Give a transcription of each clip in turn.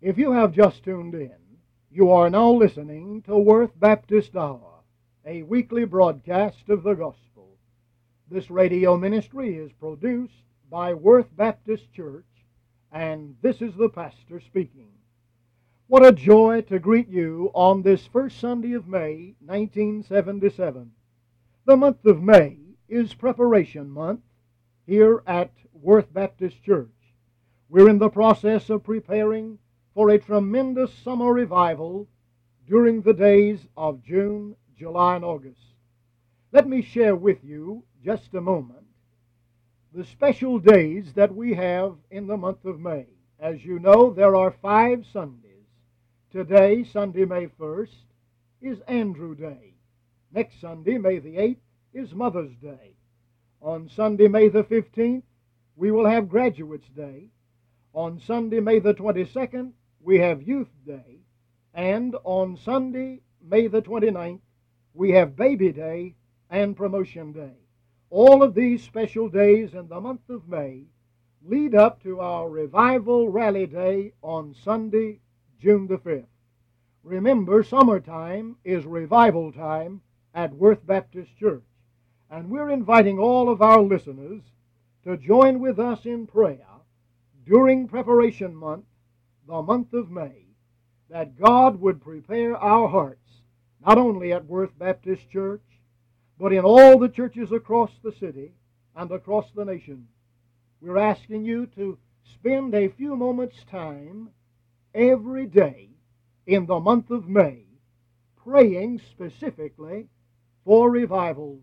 If you have just tuned in, you are now listening to Worth Baptist Hour, a weekly broadcast of the gospel. This radio ministry is produced by Worth Baptist Church, and this is the pastor speaking. What a joy to greet you on this first Sunday of May, 1977. The month of May is Preparation Month here at Worth Baptist Church. We're in the process of preparing for a tremendous summer revival during the days of June, July, and August. Let me share with you just a moment the special days that we have in the month of May. As you know, there are 5 Sundays. Today, Sunday, May 1st, is Andrew Day. Next Sunday, May the 8th, is Mother's Day. On Sunday, May the 15th, we will have Graduates' Day. On Sunday, May the 22nd, we have Youth Day. And on Sunday, May the 29th, we have Baby Day and Promotion Day. All of these special days in the month of May lead up to our Revival Rally Day on Sunday, June the 5th. Remember, summertime is revival time at Worth Baptist Church, and we're inviting all of our listeners to join with us in prayer during Preparation Month, the month of May, that God would prepare our hearts, not only at Worth Baptist Church, but in all the churches across the city and across the nation. We're asking you to spend a few moments' time every day in the month of May praying specifically for revival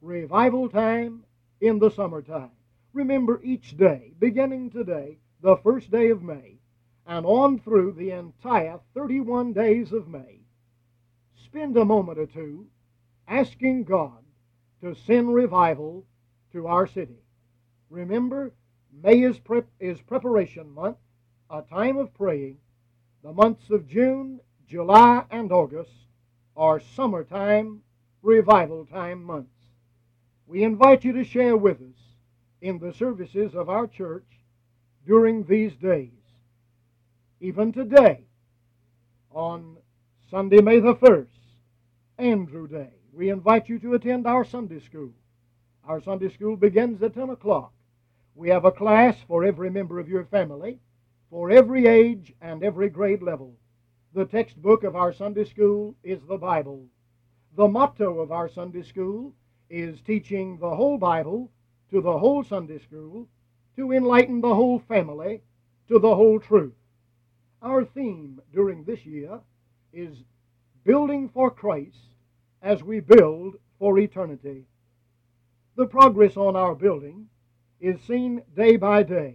time in the summertime. Remember, each day, beginning today, the first day of May, and on through the entire 31 days of May, spend a moment or two asking God to send revival to our city. Remember, May is Preparation Month, a time of praying. The months of June, July, and August are summertime, revival time months. We invite you to share with us in the services of our church during these days. Even today, on Sunday, May the 1st, Andrew Day, we invite you to attend our Sunday school. Our Sunday school begins at 10 o'clock. We have a class for every member of your family, for every age and every grade level. The textbook of our Sunday school is the Bible. The motto of our Sunday school is teaching the whole Bible to the whole Sunday school to enlighten the whole family to the whole truth. Our theme during this year is building for Christ as we build for eternity. The progress on our building is seen day by day.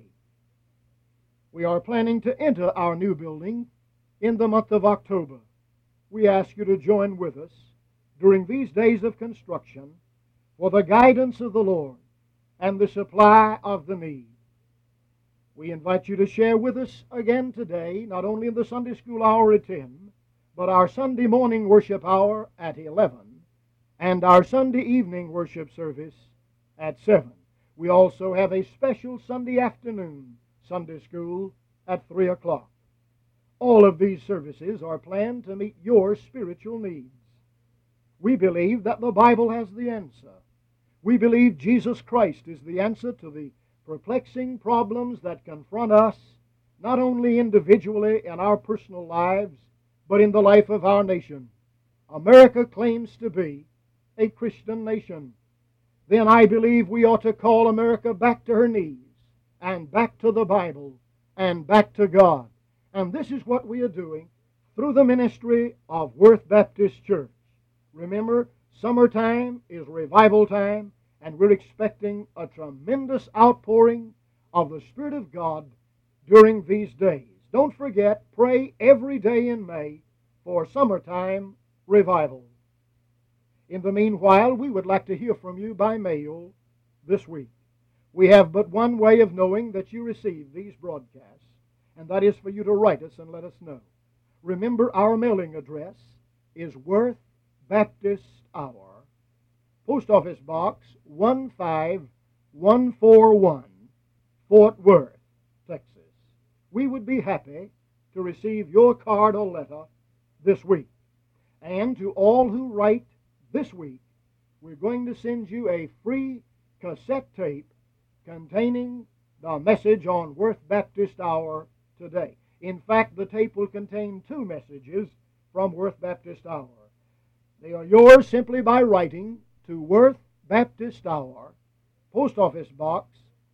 We are planning to enter our new building in the month of October. We ask you to join with us during these days of construction for the guidance of the Lord and the supply of the need. We invite you to share with us again today, not only in the Sunday school hour at 10, but our Sunday morning worship hour at 11, and our Sunday evening worship service at 7. We also have a special Sunday afternoon Sunday school at 3 o'clock. All of these services are planned to meet your spiritual needs. We believe that the Bible has the answer. We believe Jesus Christ is the answer to the perplexing problems that confront us, not only individually in our personal lives, but in the life of our nation. America claims to be a Christian nation. Then I believe we ought to call America back to her knees, and back to the Bible, and back to God. And this is what we are doing through the ministry of Worth Baptist Church. Remember, summertime is revival time, and we're expecting a tremendous outpouring of the Spirit of God during these days. Don't forget, pray every day in May for summertime revival. In the meanwhile, we would like to hear from you by mail this week. We have but one way of knowing that you receive these broadcasts, and that is for you to write us and let us know. Remember, our mailing address is Worth Baptist Hour, Post Office Box 15141, Fort Worth, Texas. We would be happy to receive your card or letter this week. And to all who write this week, we're going to send you a free cassette tape containing the message on Worth Baptist Hour today. In fact, the tape will contain 2 messages from Worth Baptist Hour. They are yours simply by writing to Worth Baptist Hour, Post Office Box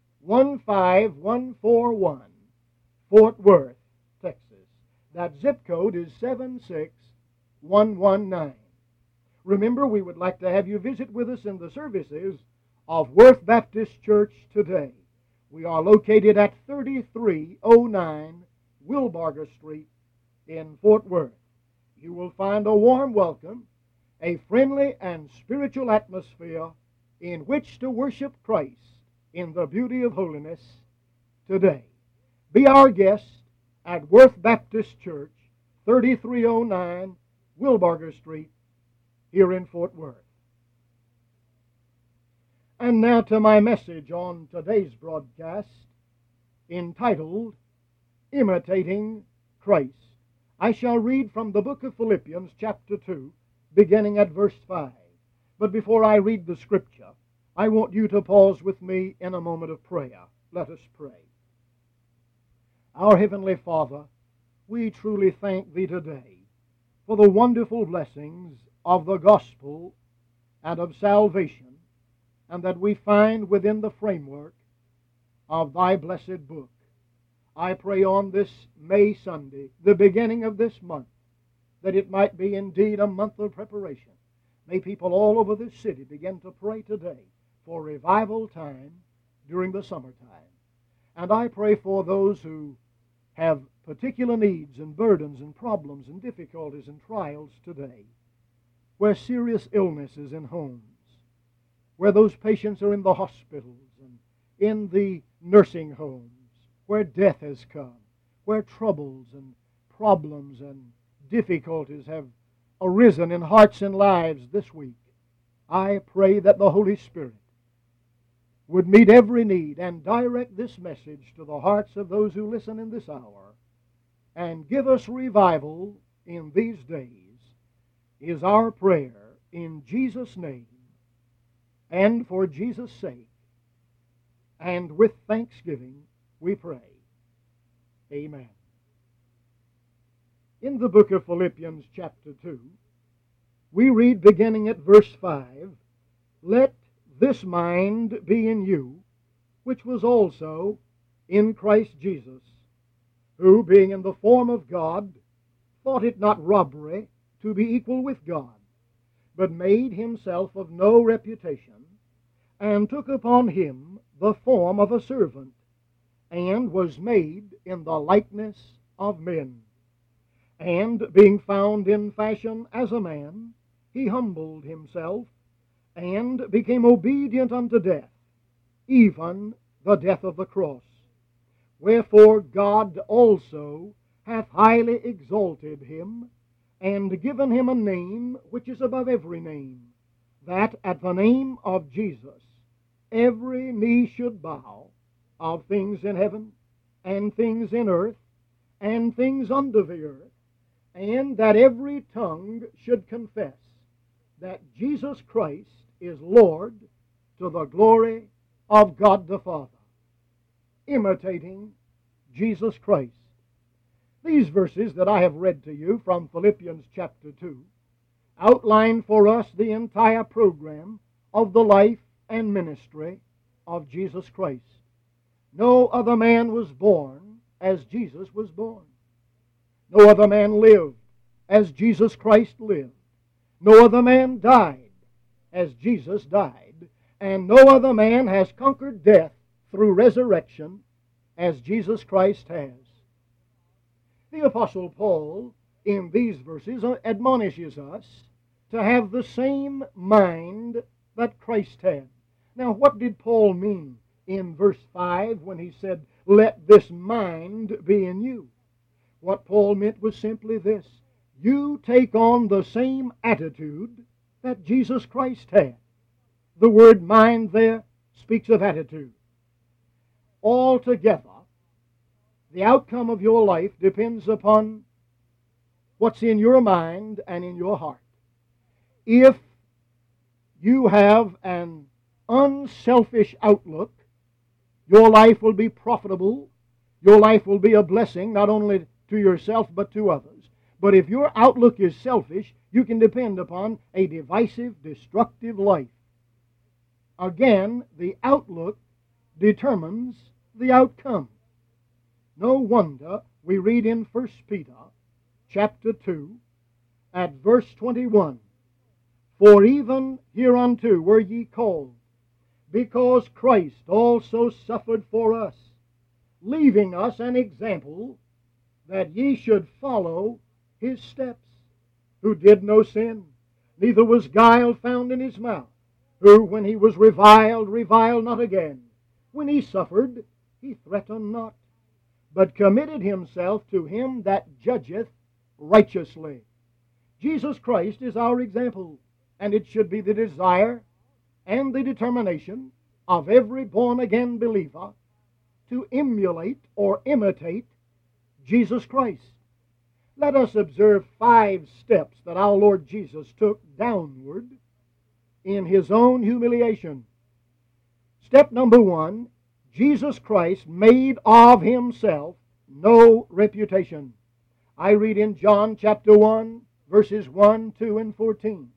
15141, Fort Worth, Texas. That zip code is 76119. Remember, we would like to have you visit with us in the services of Worth Baptist Church today. We are located at 3309 Wilbarger Street in Fort Worth. You will find a warm welcome, a friendly and spiritual atmosphere in which to worship Christ in the beauty of holiness today. Be our guest at Worth Baptist Church, 3309 Wilbarger Street, here in Fort Worth. And now to my message on today's broadcast, entitled, Imitating Christ. I shall read from the book of Philippians, chapter 2, beginning at verse 5. But before I read the scripture, I want you to pause with me in a moment of prayer. Let us pray. Our Heavenly Father, we truly thank Thee today for the wonderful blessings of the gospel and of salvation, and that we find within the framework of Thy blessed book. I pray on this May Sunday, the beginning of this month, that it might be indeed a month of preparation. May people all over this city begin to pray today for revival time during the summertime. And I pray for those who have particular needs and burdens and problems and difficulties and trials today, where serious illness is in homes, where those patients are in the hospitals and in the nursing homes, where death has come, where troubles and problems and difficulties have arisen in hearts and lives this week. I pray that the Holy Spirit would meet every need and direct this message to the hearts of those who listen in this hour, and give us revival in these days, is our prayer in Jesus' name, and for Jesus' sake, and with thanksgiving we pray. Amen. In the book of Philippians chapter 2, we read beginning at verse 5, Let this mind be in you, which was also in Christ Jesus, who, being in the form of God, thought it not robbery to be equal with God, but made himself of no reputation, and took upon him the form of a servant, and was made in the likeness of men. And being found in fashion as a man, he humbled himself, and became obedient unto death, even the death of the cross. Wherefore God also hath highly exalted him, and given him a name which is above every name, that at the name of Jesus every knee should bow, of things in heaven, and things in earth, and things under the earth, and that every tongue should confess that Jesus Christ is Lord, to the glory of God the Father. Imitating Jesus Christ. These verses that I have read to you from Philippians chapter 2 outline for us the entire program of the life and ministry of Jesus Christ. No other man was born as Jesus was born. No other man lived as Jesus Christ lived. No other man died as Jesus died. And no other man has conquered death through resurrection as Jesus Christ has. The Apostle Paul, in these verses, admonishes us to have the same mind that Christ had. Now, what did Paul mean in verse 5 when he said, Let this mind be in you? What Paul meant was simply this: you take on the same attitude that Jesus Christ had. The word mind there speaks of attitude. Altogether, The outcome of your life depends upon what's in your mind and in your heart. If you have an unselfish outlook, your life will be profitable. Your life will be a blessing, not only to yourself but to others. But if your outlook is selfish, you can depend upon a divisive, destructive life. Again, the outlook determines the outcome. No wonder we read in 1 Peter chapter 2 at verse 21, "For even hereunto were ye called, because Christ also suffered for us, leaving us an example that ye should follow his steps, who did no sin, neither was guile found in his mouth, who, when he was reviled, reviled not again. When he suffered, he threatened not, but committed himself to him that judgeth righteously." Jesus Christ is our example, and it should be the desire and the determination of every born-again believer to emulate or imitate Jesus Christ. Let us observe 5 steps that our Lord Jesus took downward in his own humiliation. Step number 1, Jesus Christ made of himself no reputation. I read in John chapter 1, verses 1, 2, and 14.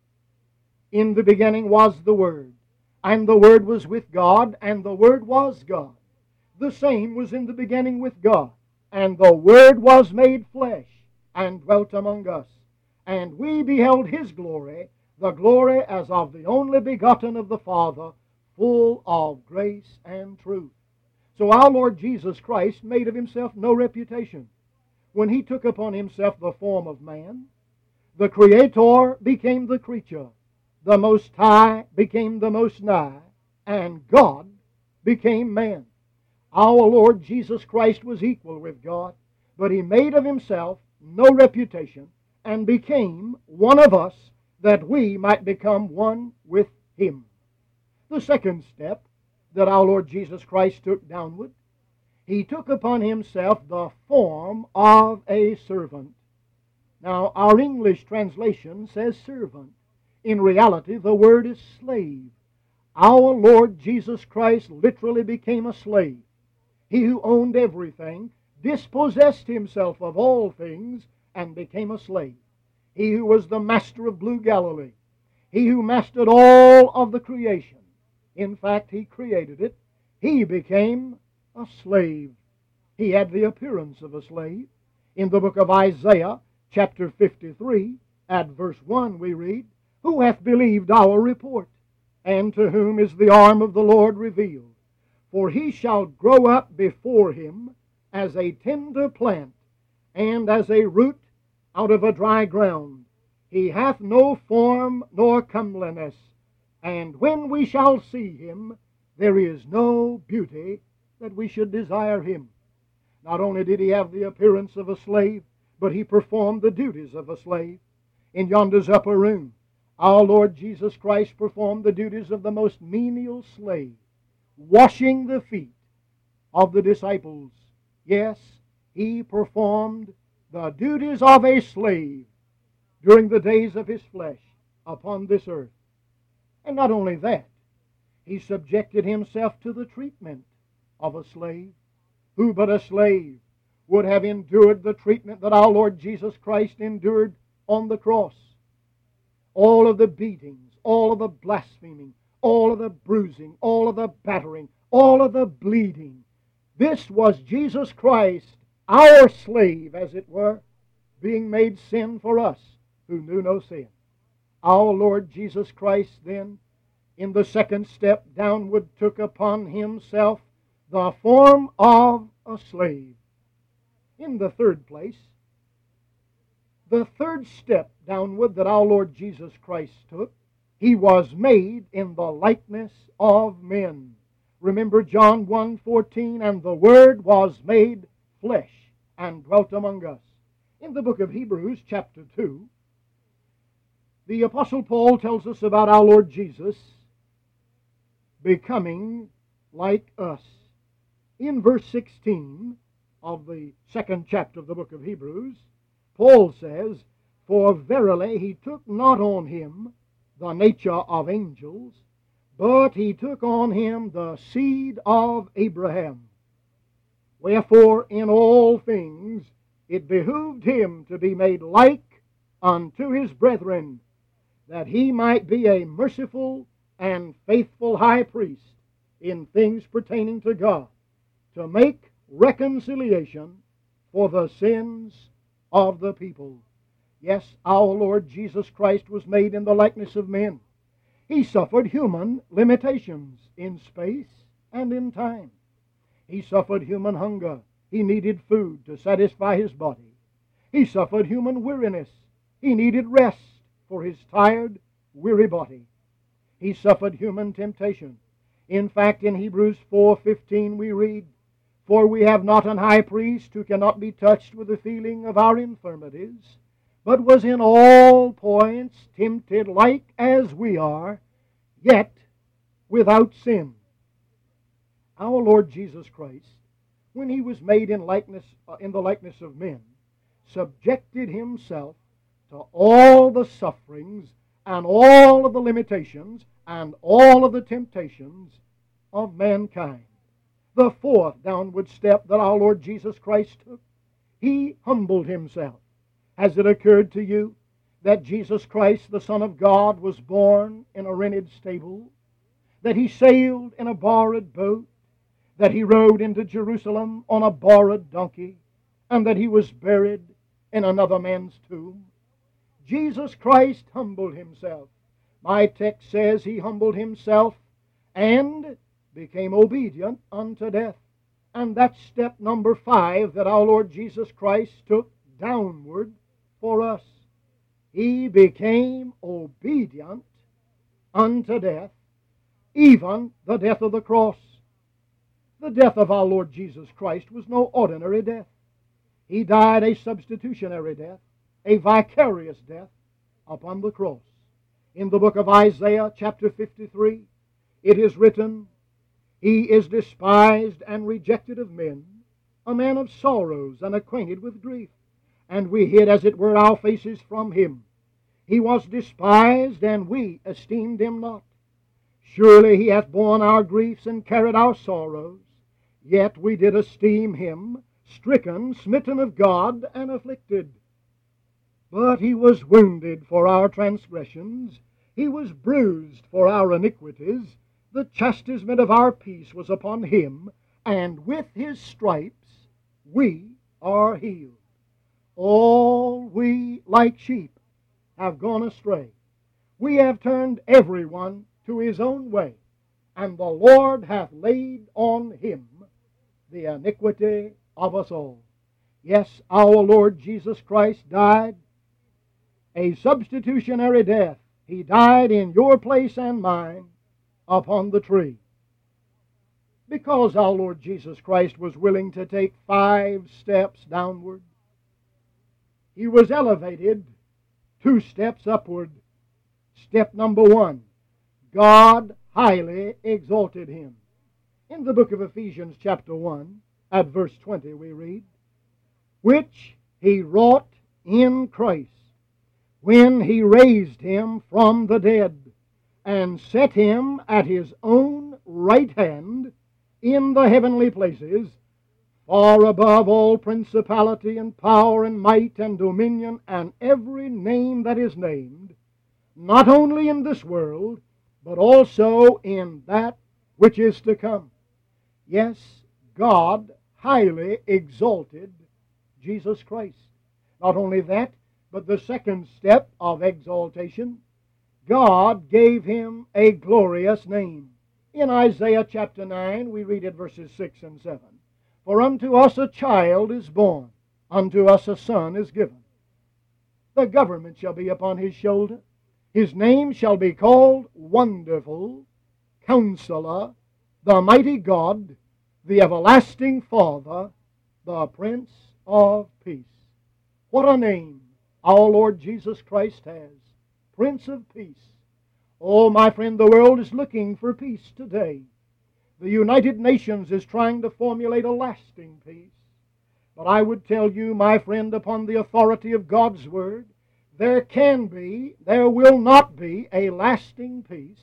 "In the beginning was the Word, and the Word was with God, and the Word was God. The same was in the beginning with God. And the Word was made flesh, and dwelt among us. And we beheld his glory, the glory as of the only begotten of the Father, full of grace and truth." So our Lord Jesus Christ made of himself no reputation. When he took upon himself the form of man, the Creator became the creature, the Most High became the Most Nigh, and God became man. Our Lord Jesus Christ was equal with God, but he made of himself no reputation and became one of us that we might become one with him. The second step that our Lord Jesus Christ took downward, he took upon himself the form of a servant. Now, our English translation says servant. In reality, the word is slave. Our Lord Jesus Christ literally became a slave. He who owned everything dispossessed himself of all things and became a slave. He who was the master of Blue Galilee, he who mastered all of the creation, in fact, he created it, he became a slave. He had the appearance of a slave. In the book of Isaiah, chapter 53, at verse 1, we read, "Who hath believed our report? And to whom is the arm of the Lord revealed? For he shall grow up before him as a tender plant, and as a root out of a dry ground. He hath no form nor comeliness, and when we shall see him, there is no beauty that we should desire him." Not only did he have the appearance of a slave, but he performed the duties of a slave. In yonder's upper room, our Lord Jesus Christ performed the duties of the most menial slave, washing the feet of the disciples. Yes, he performed the duties of a slave during the days of his flesh upon this earth. And not only that, he subjected himself to the treatment of a slave. Who but a slave would have endured the treatment that our Lord Jesus Christ endured on the cross? All of the beatings, all of the blaspheming, all of the bruising, all of the battering, all of the bleeding. This was Jesus Christ, our slave, as it were, being made sin for us who knew no sin. Our Lord Jesus Christ then, in the second step downward, took upon himself the form of a slave. In the third place, the third step downward that our Lord Jesus Christ took, he was made in the likeness of men. Remember John 1:14, "And the Word was made flesh and dwelt among us." In the book of Hebrews chapter 2, the Apostle Paul tells us about our Lord Jesus becoming like us. In verse 16 of the 2nd chapter of the book of Hebrews, Paul says, "For verily he took not on him the nature of angels, but he took on him the seed of Abraham. Wherefore in all things it behooved him to be made like unto his brethren, that he might be a merciful and faithful high priest in things pertaining to God, to make reconciliation for the sins of the people." Yes, our Lord Jesus Christ was made in the likeness of men. He suffered human limitations in space and in time. He suffered human hunger. He needed food to satisfy his body. He suffered human weariness. He needed rest for his tired, weary body. He suffered human temptation. In fact, in Hebrews 4:15 we read, "For we have not an high priest who cannot be touched with the feeling of our infirmities, but was in all points tempted like as we are, yet without sin." Our Lord Jesus Christ, when he was made in the likeness of men, subjected himself to all the sufferings and all of the limitations and all of the temptations of mankind. The fourth downward step that our Lord Jesus Christ took, he humbled himself. Has it occurred to you that Jesus Christ, the Son of God, was born in a rented stable, that he sailed in a borrowed boat, that he rode into Jerusalem on a borrowed donkey, and that he was buried in another man's tomb? Jesus Christ humbled himself. My text says he humbled himself and became obedient unto death. And that's step number 5 that our Lord Jesus Christ took downward for us. He became obedient unto death, even the death of the cross. The death of our Lord Jesus Christ was no ordinary death. He died a substitutionary death, a vicarious death upon the cross. In the book of Isaiah, chapter 53, it is written, "He is despised and rejected of men, a man of sorrows and acquainted with grief. And we hid, as it were, our faces from him. He was despised, and we esteemed him not. Surely he hath borne our griefs and carried our sorrows. Yet we did esteem him stricken, smitten of God, and afflicted. But he was wounded for our transgressions, he was bruised for our iniquities. The chastisement of our peace was upon him, and with his stripes we are healed. All we, like sheep, have gone astray. We have turned everyone to his own way, and the Lord hath laid on him the iniquity of us all." Yes, our Lord Jesus Christ died a substitutionary death. He died in your place and mine upon the tree. Because our Lord Jesus Christ was willing to take 5 steps downward, he was elevated 2 steps upward. Step number 1, God highly exalted him. In the book of Ephesians chapter 1, at verse 20 we read, "Which he wrought in Christ, when he raised him from the dead, and set him at his own right hand in the heavenly places, far above all principality and power and might and dominion and every name that is named, not only in this world, but also in that which is to come." Yes, God highly exalted Jesus Christ. Not only that, but the second step of exaltation, God gave him a glorious name. In Isaiah chapter 9, we read at verses 6 and 7. "For unto us a child is born, unto us a son is given. The government shall be upon his shoulder. His name shall be called Wonderful, Counselor, the Mighty God, the Everlasting Father, the Prince of Peace." What a name our Lord Jesus Christ has, Prince of Peace. Oh, my friend, the world is looking for peace today. The United Nations is trying to formulate a lasting peace. But I would tell you, my friend, upon the authority of God's Word, there will not be a lasting peace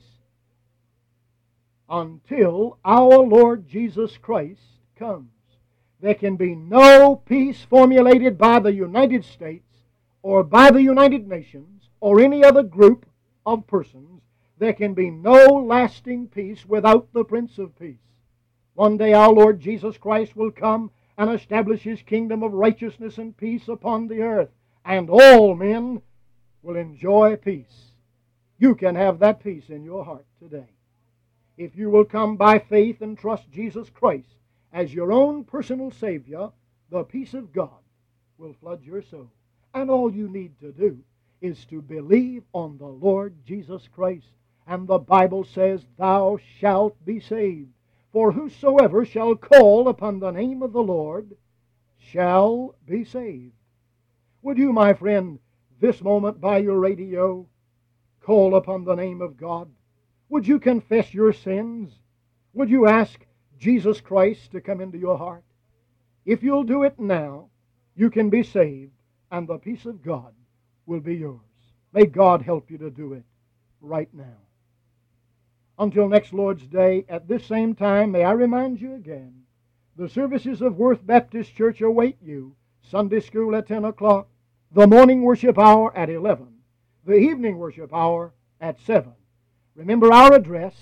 until our Lord Jesus Christ comes. There can be no peace formulated by the United States or by the United Nations or any other group of persons. There can be no lasting peace without the Prince of Peace. One day our Lord Jesus Christ will come and establish His kingdom of righteousness and peace upon the earth, and all men will enjoy peace. You can have that peace in your heart today. If you will come by faith and trust Jesus Christ as your own personal Savior, the peace of God will flood your soul. And all you need to do is to believe on the Lord Jesus Christ. And the Bible says, "Thou shalt be saved. For whosoever shall call upon the name of the Lord shall be saved." Would you, my friend, this moment by your radio, call upon the name of God? Would you confess your sins? Would you ask Jesus Christ to come into your heart? If you'll do it now, you can be saved, and the peace of God will be yours. May God help you to do it right now. Until next Lord's Day, at this same time, may I remind you again, the services of Worth Baptist Church await you. Sunday school at 10 o'clock, the morning worship hour at 11, the evening worship hour at 7. Remember our address,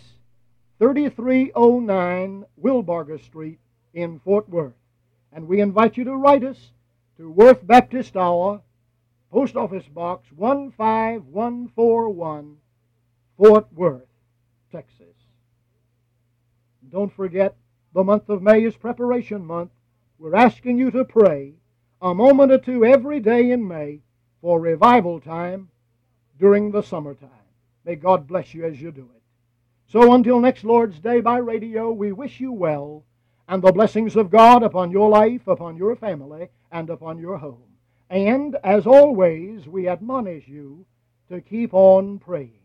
3309 Wilbarger Street in Fort Worth. And we invite you to write us to Worth Baptist Hour, Post Office Box 15141, Fort Worth, Texas. Don't forget, the month of May is preparation month. We're asking you to pray a moment or two every day in May for revival time during the summertime. May God bless you as you do it. So until next Lord's Day by radio, we wish you well, and the blessings of God upon your life, upon your family, and upon your home. And, as always, we admonish you to keep on praying.